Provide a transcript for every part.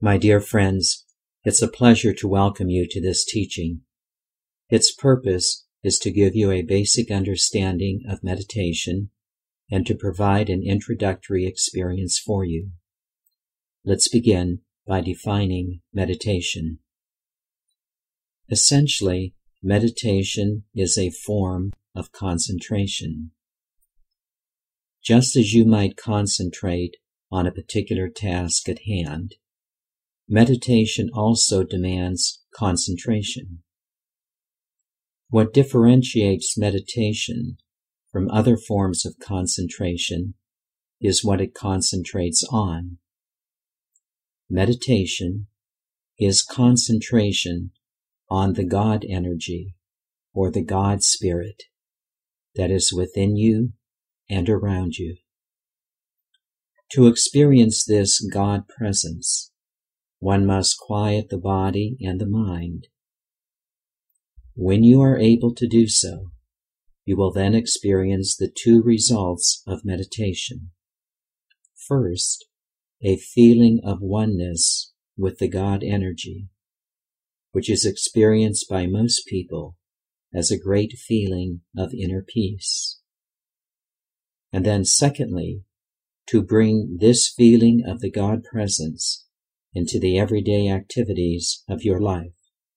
My dear friends, it's a pleasure to welcome you to this teaching. Its purpose is to give you a basic understanding of meditation and to provide an introductory experience for you. Let's begin by defining meditation. Essentially, meditation is a form of concentration. Just as you might concentrate on a particular task at hand, meditation also demands concentration. What differentiates meditation from other forms of concentration is what it concentrates on. Meditation is concentration on the God energy or the God spirit that is within you and around you. To experience this God presence, one must quiet the body and the mind. When you are able to do so, you will then experience the two results of meditation. First, a feeling of oneness with the God energy, which is experienced by most people as a great feeling of inner peace. And then secondly, to bring this feeling of the God presence into the everyday activities of your life.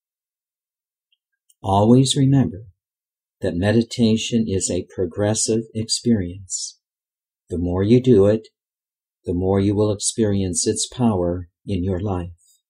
Always remember that meditation is a progressive experience. The more you do it, the more you will experience its power in your life.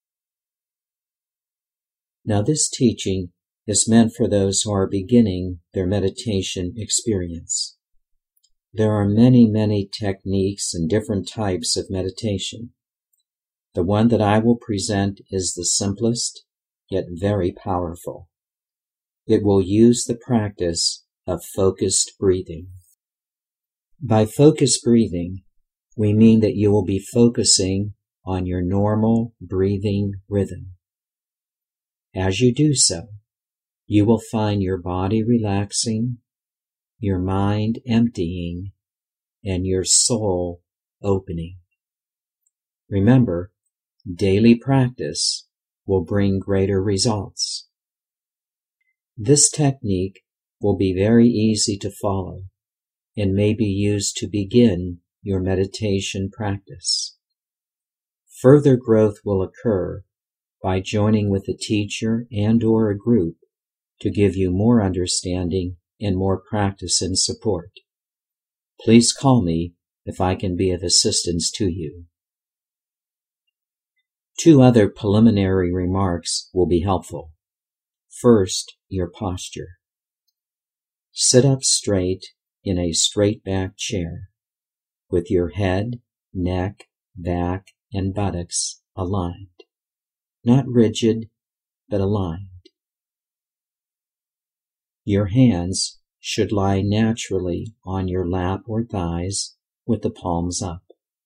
Now, this teaching is meant for those who are beginning their meditation experience. There are many techniques and different types of meditation. The one that I will present is the simplest, yet very powerful. It will use the practice of focused breathing. By focused breathing, we mean that you will be focusing on your normal breathing rhythm. As you do so, you will find your body relaxing, your mind emptying, and your soul opening. Remember, daily practice will bring greater results. This technique will be very easy to follow and may be used to begin your meditation practice. Further growth will occur by joining with a teacher and/or a group to give you more understanding and more practice and support. Please call me if I can be of assistance to you. Two other preliminary remarks will be helpful. First, your posture. Sit up straight in a straight-back chair with your head, neck, back, and buttocks aligned. Not rigid, but aligned. Your hands should lie naturally on your lap or thighs with the palms up.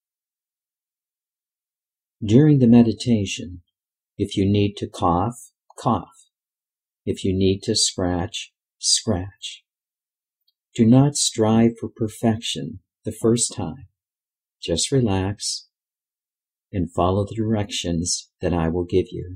During the meditation, if you need to cough, cough. If you need to scratch, scratch. Do not strive for perfection the first time. Just relax and follow the directions that I will give you.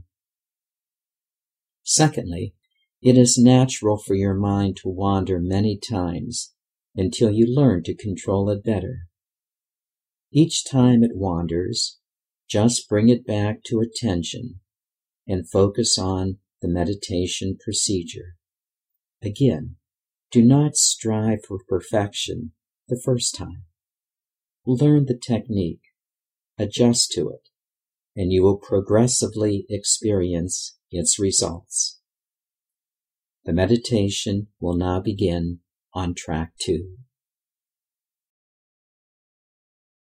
Secondly, it is natural for your mind to wander many times until you learn to control it better. Each time it wanders, just bring it back to attention and focus on the meditation procedure. Again, do not strive for perfection the first time. Learn the technique, adjust to it, and you will progressively experience its results. The meditation will now begin on track 2.